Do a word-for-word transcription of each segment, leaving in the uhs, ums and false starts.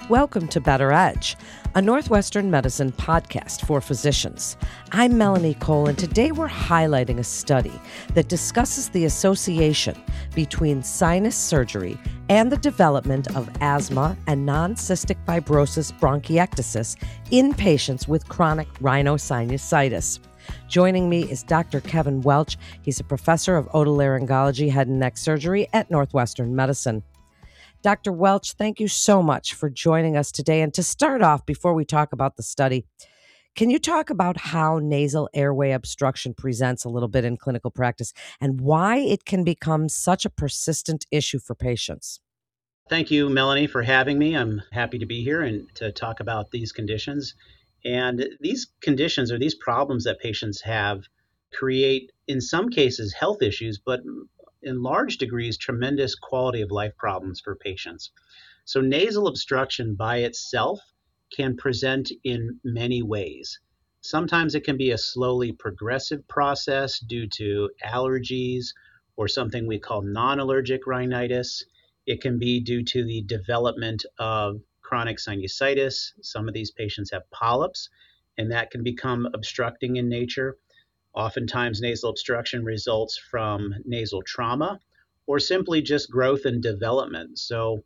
Welcome to Better Edge, a Northwestern Medicine podcast for physicians. I'm Melanie Cole, and today we're highlighting a study that discusses the association between sinus surgery and the development of asthma and non-cystic fibrosis bronchiectasis in patients with chronic rhinosinusitis. Joining me is Doctor Kevin Welch. He's a professor of otolaryngology, head and neck surgery at Northwestern Medicine. Doctor Welch, thank you so much for joining us today. And to start off, before we talk about the study, can you talk about how nasal airway obstruction presents a little bit in clinical practice and why it can become such a persistent issue for patients? Thank you, Melanie, for having me. I'm happy to be here and to talk about these conditions. And these conditions or these problems that patients have create, in some cases, health issues, but in large degrees, tremendous quality of life problems for patients. So nasal obstruction by itself can present in many ways. Sometimes it can be a slowly progressive process due to allergies or something we call non-allergic rhinitis. It can be due to the development of chronic sinusitis. Some of these patients have polyps, and that can become obstructing in nature. Oftentimes, nasal obstruction results from nasal trauma or simply just growth and development. So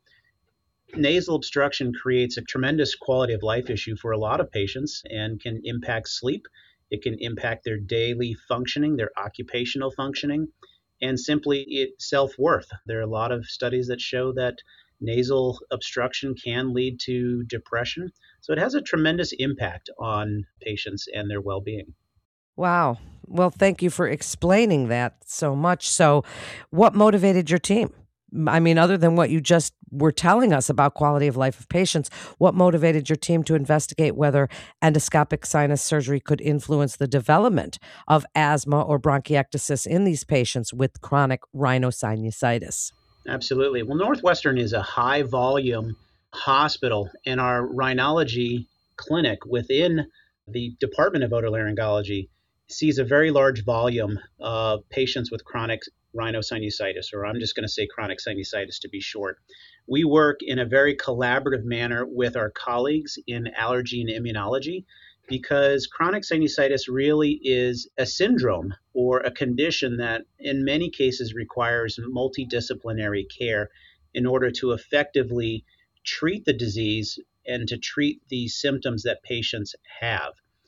nasal obstruction creates a tremendous quality of life issue for a lot of patients and can impact sleep. It can impact their daily functioning, their occupational functioning, and simply it self-worth. There are a lot of studies that show that nasal obstruction can lead to depression. So it has a tremendous impact on patients and their well-being. Wow. Well, thank you for explaining that so much. So what motivated your team? I mean, other than what you just were telling us about quality of life of patients, what motivated your team to investigate whether endoscopic sinus surgery could influence the development of asthma or bronchiectasis in these patients with chronic rhinosinusitis? Absolutely. Well, Northwestern is a high volume hospital, and our rhinology clinic within the Department of Otolaryngology sees a very large volume of patients with chronic rhinosinusitis, or I'm just going to say chronic sinusitis to be short. We work in a very collaborative manner with our colleagues in allergy and immunology because chronic sinusitis really is a syndrome or a condition that in many cases requires multidisciplinary care in order to effectively treat the disease and to treat the symptoms that patients have.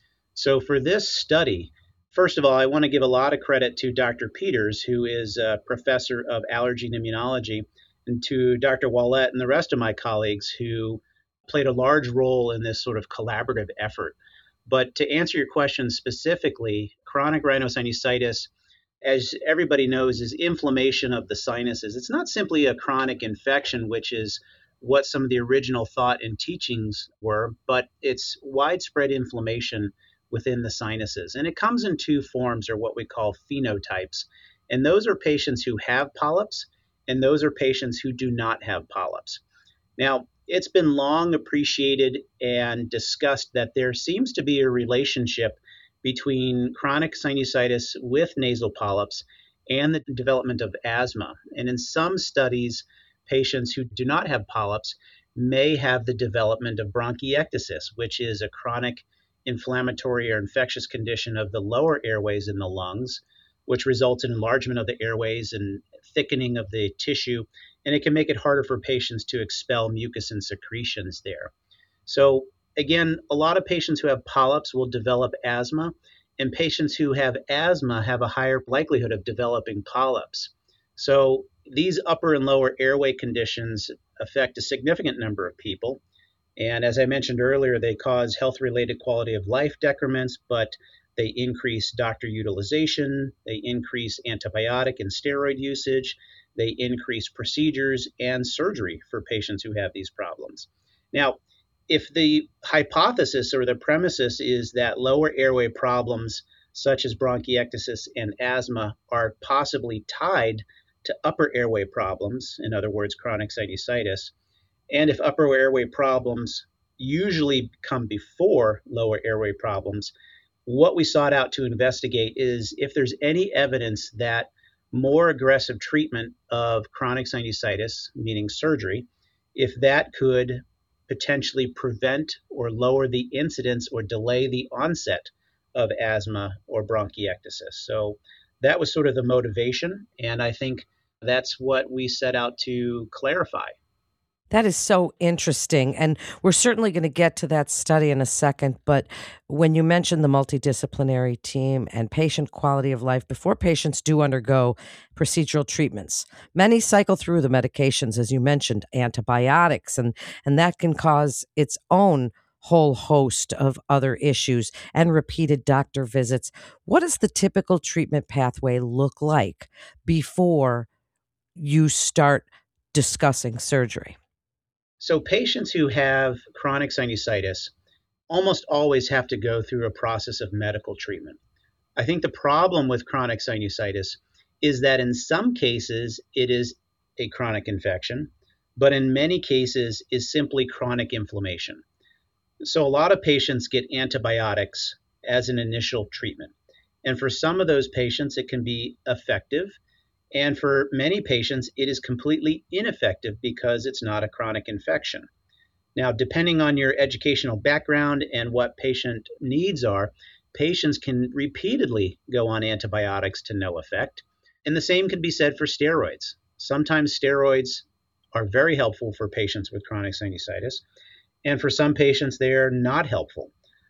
So for this study, first of all, I want to give a lot of credit to Doctor Peters, who is a professor of allergy and immunology, and to Doctor Wallette and the rest of my colleagues who played a large role in this sort of collaborative effort. But to answer your question specifically, chronic rhinosinusitis, as everybody knows, is inflammation of the sinuses. It's not simply a chronic infection, which is what some of the original thought and teachings were, but it's widespread inflammation within the sinuses. And it comes in two forms, or what we call phenotypes. And those are patients who have polyps, and those are patients who do not have polyps. Now, it's been long appreciated and discussed that there seems to be a relationship between chronic sinusitis with nasal polyps and the development of asthma. And in some studies, patients who do not have polyps may have the development of bronchiectasis, which is a chronic inflammatory or infectious condition of the lower airways in the lungs, which results in enlargement of the airways and thickening of the tissue, and it can make it harder for patients to expel mucus and secretions there. So again, a lot of patients who have polyps will develop asthma, and patients who have asthma have a higher likelihood of developing polyps. So these upper and lower airway conditions affect a significant number of people. And as I mentioned earlier, they cause health-related quality of life decrements, but they increase doctor utilization, they increase antibiotic and steroid usage, they increase procedures and surgery for patients who have these problems. Now, if the hypothesis or the premises is that lower airway problems such as bronchiectasis and asthma are possibly tied to upper airway problems, in other words, chronic sinusitis, and if upper airway problems usually come before lower airway problems, what we sought out to investigate is if there's any evidence that more aggressive treatment of chronic sinusitis, meaning surgery, if that could potentially prevent or lower the incidence or delay the onset of asthma or bronchiectasis. So that was sort of the motivation, and I think that's what we set out to clarify. That is so interesting. And we're certainly going to get to that study in a second. But when you mentioned the multidisciplinary team and patient quality of life before patients do undergo procedural treatments, many cycle through the medications, as you mentioned, antibiotics, and, and that can cause its own whole host of other issues and repeated doctor visits. What does the typical treatment pathway look like before you start discussing surgery? So patients who have chronic sinusitis almost always have to go through a process of medical treatment. I think the problem with chronic sinusitis is that in some cases it is a chronic infection, but in many cases is simply chronic inflammation. So a lot of patients get antibiotics as an initial treatment. And for some of those patients, it can be effective. And for many patients, it is completely ineffective because it's not a chronic infection. Now, depending on your educational background and what patient needs are, patients can repeatedly go on antibiotics to no effect. And the same can be said for steroids. Sometimes steroids are very helpful for patients with chronic sinusitis, and for some patients, they are not helpful.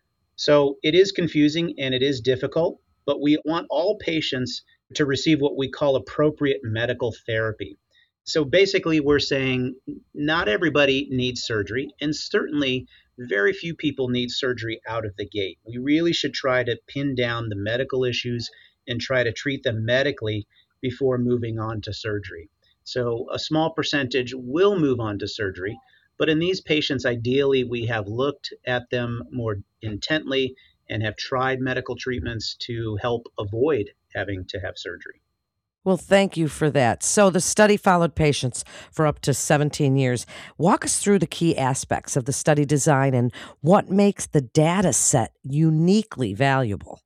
So it is confusing and it is difficult, but we want all patients to receive what we call appropriate medical therapy. So basically, we're saying not everybody needs surgery, and certainly very few people need surgery out of the gate. We really should try to pin down the medical issues and try to treat them medically before moving on to surgery. So a small percentage will move on to surgery, but in these patients, ideally, we have looked at them more intently and have tried medical treatments to help avoid having to have surgery. Well, thank you for that. So the study followed patients for up to seventeen years. Walk us through the key aspects of the study design and what makes the data set uniquely valuable.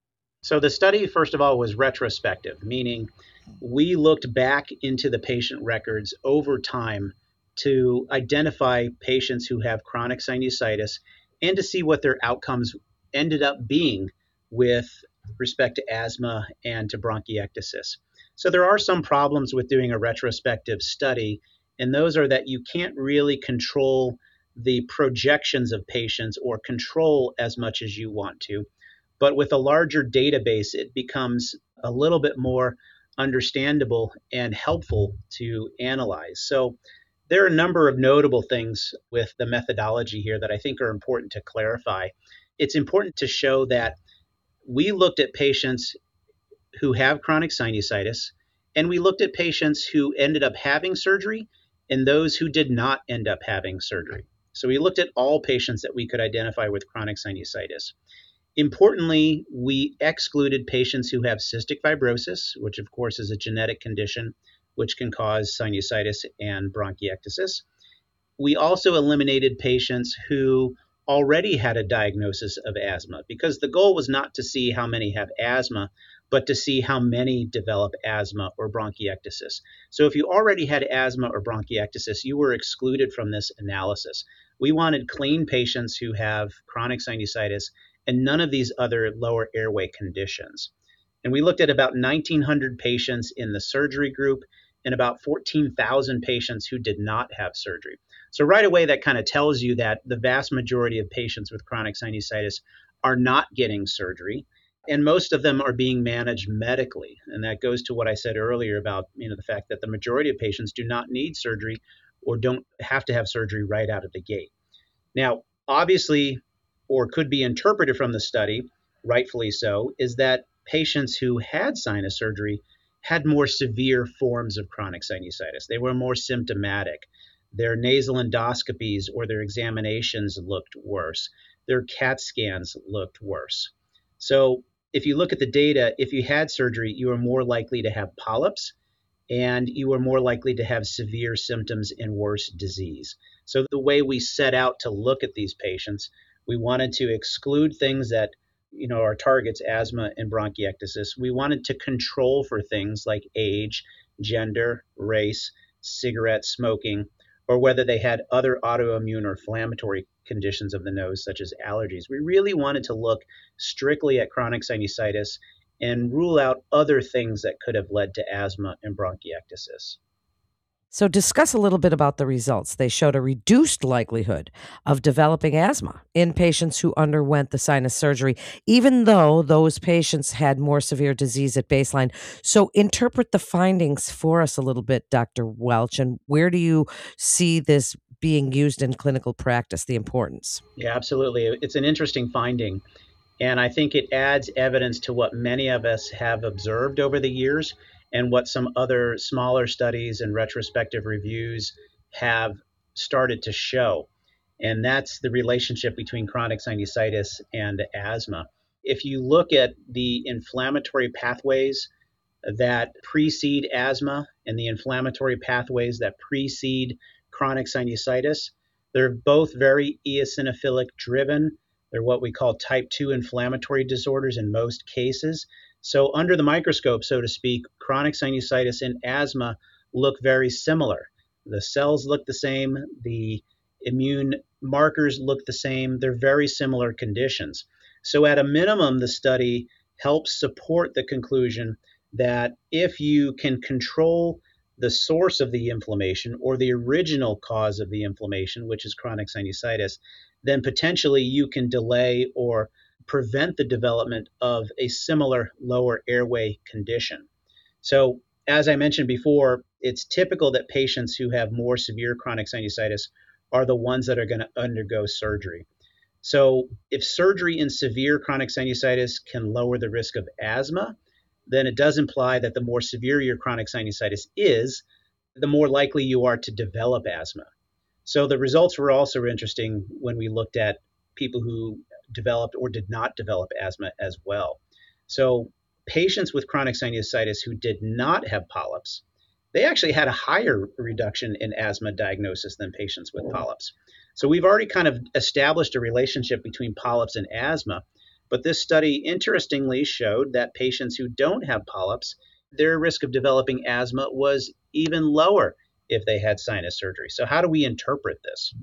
So the study, first of all, was retrospective, meaning we looked back into the patient records over time to identify patients who have chronic sinusitis and to see what their outcomes ended up being with respect to asthma and to bronchiectasis. So there are some problems with doing a retrospective study, and those are that you can't really control the projections of patients or control as much as you want to. But with a larger database, it becomes a little bit more understandable and helpful to analyze. So there are a number of notable things with the methodology here that I think are important to clarify. It's important to show that we looked at patients who have chronic sinusitis, and we looked at patients who ended up having surgery and those who did not end up having surgery. So we looked at all patients that we could identify with chronic sinusitis. Importantly, we excluded patients who have cystic fibrosis, which of course is a genetic condition which can cause sinusitis and bronchiectasis. We also eliminated patients who already had a diagnosis of asthma because the goal was not to see how many have asthma, but to see how many develop asthma or bronchiectasis. So if you already had asthma or bronchiectasis, you were excluded from this analysis. We wanted clean patients who have chronic sinusitis and none of these other lower airway conditions. And we looked at about nineteen hundred patients in the surgery group and about fourteen thousand patients who did not have surgery. So right away, that kind of tells you that the vast majority of patients with chronic sinusitis are not getting surgery, and most of them are being managed medically. And that goes to what I said earlier about, you know, the fact that the majority of patients do not need surgery or don't have to have surgery right out of the gate. Now, obviously, or could be interpreted from the study, rightfully so, is that patients who had sinus surgery had more severe forms of chronic sinusitis. They were more symptomatic. Their nasal endoscopies or their examinations looked worse. Their CAT scans looked worse. So if you look at the data, if you had surgery, you are more likely to have polyps and you are more likely to have severe symptoms and worse disease. So the way we set out to look at these patients, we wanted to exclude things that, you know, our targets, asthma and bronchiectasis. We wanted to control for things like age, gender, race, cigarette smoking, or whether they had other autoimmune or inflammatory conditions of the nose, such as allergies. We really wanted to look strictly at chronic sinusitis and rule out other things that could have led to asthma and bronchiectasis. So, discuss a little bit about the results. They showed a reduced likelihood of developing asthma in patients who underwent the sinus surgery, even though those patients had more severe disease at baseline. So, interpret the findings for us a little bit, Doctor Welch, and where do you see this being used in clinical practice, the importance? Yeah, absolutely. It's an interesting finding. And I think it adds evidence to what many of us have observed over the years and what some other smaller studies and retrospective reviews have started to show. And that's the relationship between chronic sinusitis and asthma. If you look at the inflammatory pathways that precede asthma and the inflammatory pathways that precede chronic sinusitis, they're both very eosinophilic driven. They're what we call type two inflammatory disorders in most cases. So, under the microscope, so to speak, chronic sinusitis and asthma look very similar. The cells look the same, the immune markers look the same. They're very similar conditions. So, at a minimum, the study helps support the conclusion that if you can control the source of the inflammation or the original cause of the inflammation, which is chronic sinusitis, then potentially you can delay or prevent the development of a similar lower airway condition. So, as I mentioned before, it's typical that patients who have more severe chronic sinusitis are the ones that are going to undergo surgery. So, if surgery in severe chronic sinusitis can lower the risk of asthma, then it does imply that the more severe your chronic sinusitis is, the more likely you are to develop asthma. So the results were also interesting when we looked at people who developed or did not develop asthma as well. So patients with chronic sinusitis who did not have polyps, they actually had a higher reduction in asthma diagnosis than patients with polyps. So we've already kind of established a relationship between polyps and asthma, but this study interestingly showed that patients who don't have polyps, their risk of developing asthma was even lower if they had sinus surgery. So how do we interpret this?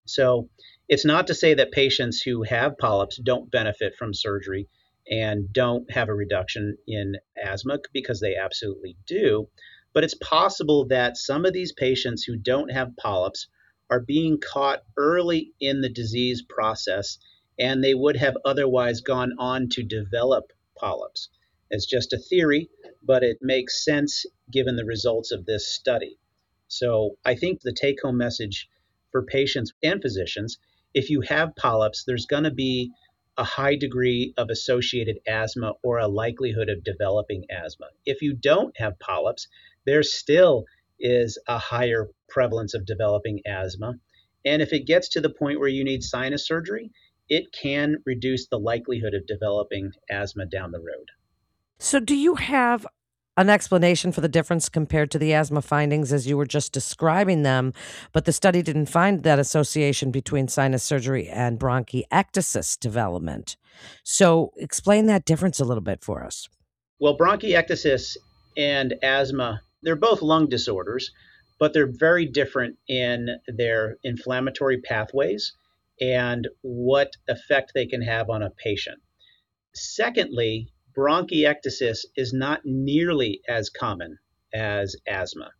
So it's not to say that patients who have polyps don't benefit from surgery and don't have a reduction in asthma, because they absolutely do. But it's possible that some of these patients who don't have polyps are being caught early in the disease process, and they would have otherwise gone on to develop polyps. It's just a theory, but it makes sense given the results of this study. So I think the take-home message for patients and physicians, if you have polyps, there's going to be a high degree of associated asthma or a likelihood of developing asthma. If you don't have polyps, there still is a higher prevalence of developing asthma. And if it gets to the point where you need sinus surgery, it can reduce the likelihood of developing asthma down the road. So, do you have an explanation for the difference compared to the asthma findings as you were just describing them, but the study didn't find that association between sinus surgery and bronchiectasis development? So, explain that difference a little bit for us. Well, bronchiectasis and asthma, they're both lung disorders, but they're very different in their inflammatory pathways and what effect they can have on a patient. Secondly, bronchiectasis is not nearly as common as asthma.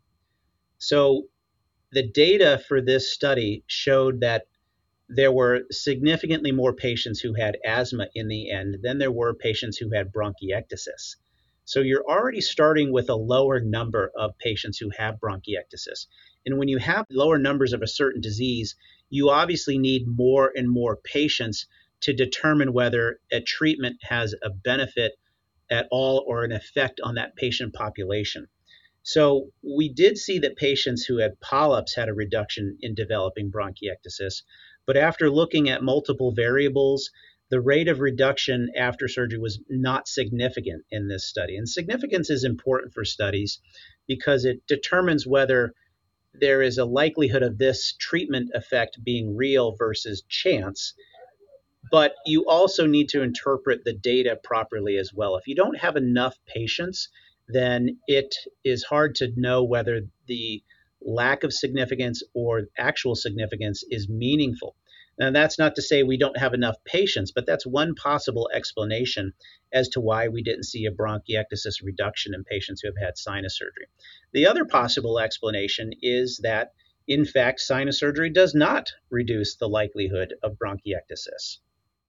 So the data for this study showed that there were significantly more patients who had asthma in the end than there were patients who had bronchiectasis. So you're already starting with a lower number of patients who have bronchiectasis. And when you have lower numbers of a certain disease, you obviously need more and more patients to determine whether a treatment has a benefit at all or an effect on that patient population. So we did see that patients who had polyps had a reduction in developing bronchiectasis, but after looking at multiple variables, the rate of reduction after surgery was not significant in this study. And significance is important for studies because it determines whether there is a likelihood of this treatment effect being real versus chance. But you also need to interpret the data properly as well. If you don't have enough patients, then it is hard to know whether the lack of significance or actual significance is meaningful. Now, that's not to say we don't have enough patients, but that's one possible explanation as to why we didn't see a bronchiectasis reduction in patients who have had sinus surgery. The other possible explanation is that, in fact, sinus surgery does not reduce the likelihood of bronchiectasis.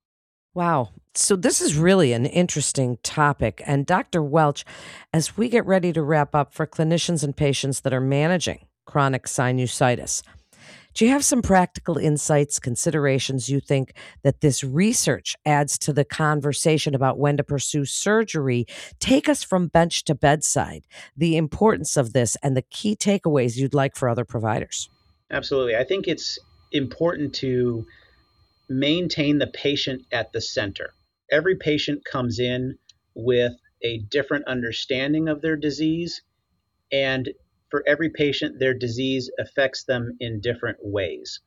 Wow. So this is really an interesting topic. And Doctor Welch, as we get ready to wrap up, for clinicians and patients that are managing chronic sinusitis, do you have some practical insights, considerations you think that this research adds to the conversation about when to pursue surgery? Take us from bench to bedside, the importance of this and the key takeaways you'd like for other providers. Absolutely. I think it's important to maintain the patient at the center. Every patient comes in with a different understanding of their disease, and for every patient, their disease affects them in different ways.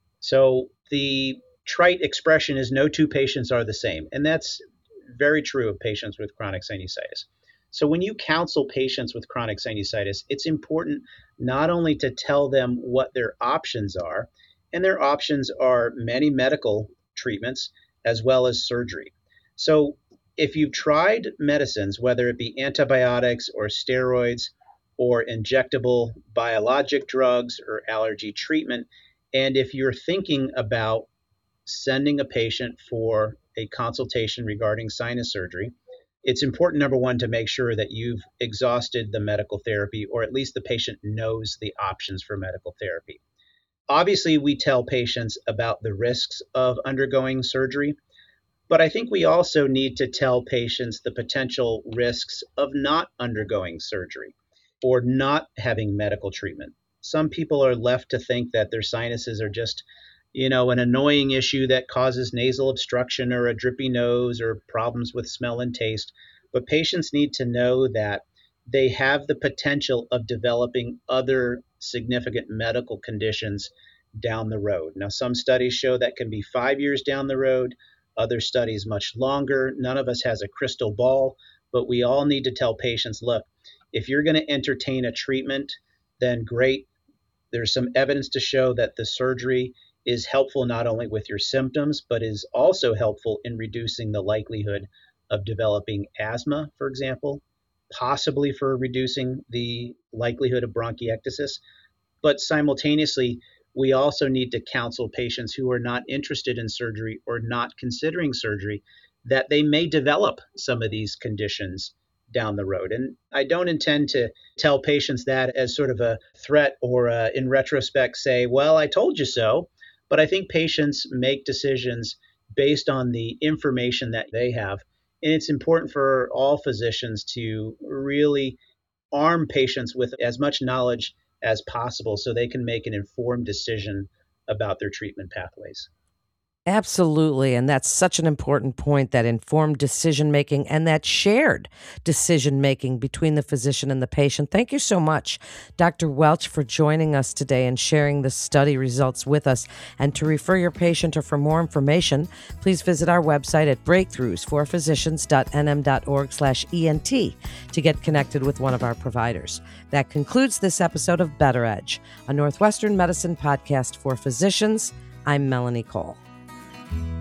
So the trite expression is no two patients are the same, and that's very true of patients with chronic sinusitis. So when you counsel patients with chronic sinusitis, it's important not only to tell them what their options are, and their options are many medical treatments as well as surgery. So if you've tried medicines, whether it be antibiotics or steroids or injectable biologic drugs or allergy treatment, and if you're thinking about sending a patient for a consultation regarding sinus surgery, it's important, number one, to make sure that you've exhausted the medical therapy, or at least the patient knows the options for medical therapy. Obviously, we tell patients about the risks of undergoing surgery, but I think we also need to tell patients the potential risks of not undergoing surgery or not having medical treatment. Some people are left to think that their sinuses are just, you know, an annoying issue that causes nasal obstruction or a drippy nose or problems with smell and taste. But patients need to know that they have the potential of developing other significant medical conditions down the road. Now, some studies show that can be five years down the road, other studies much longer. None of us has a crystal ball, but we all need to tell patients, look, if you're going to entertain a treatment, then great. There's some evidence to show that the surgery is helpful not only with your symptoms, but is also helpful in reducing the likelihood of developing asthma, for example, possibly for reducing the likelihood of bronchiectasis. But simultaneously, we also need to counsel patients who are not interested in surgery or not considering surgery that they may develop some of these conditions down the road. And I don't intend to tell patients that as sort of a threat or uh, in retrospect say, well, I told you so. But I think patients make decisions based on the information that they have. And it's important for all physicians to really arm patients with as much knowledge as possible so they can make an informed decision about their treatment pathways. Absolutely. And that's such an important point, that informed decision making and that shared decision making between the physician and the patient. Thank you so much, Doctor Welch, for joining us today and sharing the study results with us. And to refer your patient or for more information, please visit our website at breakthroughs for physicians dot n m dot org slash E N T to get connected with one of our providers. That concludes this episode of Better Edge, a Northwestern Medicine podcast for physicians. I'm Melanie Cole.